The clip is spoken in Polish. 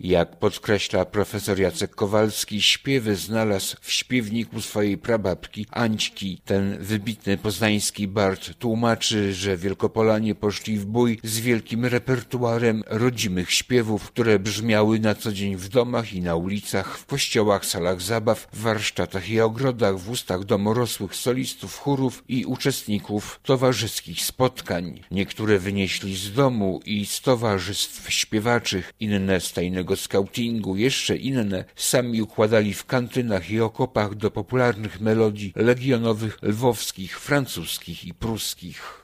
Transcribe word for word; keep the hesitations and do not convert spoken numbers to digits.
Jak podkreśla profesor Jacek Kowalski, śpiewy znalazł w śpiewniku swojej prababki Ańćki. Ten wybitny poznański bard tłumaczy, że Wielkopolanie poszli w bój z wielkim repertuarem rodzimych śpiewów, które brzmiały na co dzień w domach i na ulicach, w kościołach, salach zabaw, w warsztatach i ogrodach, w ustach domorosłych solistów, chórów i uczestników towarzyskich spotkań. Niektóre wynieśli z domu i z towarzystw śpiewaczych, inne z tajnego skautingu, jeszcze inne sami układali w kantynach i okopach do popularnych melodii legionowych lwowskich, francuskich i pruskich.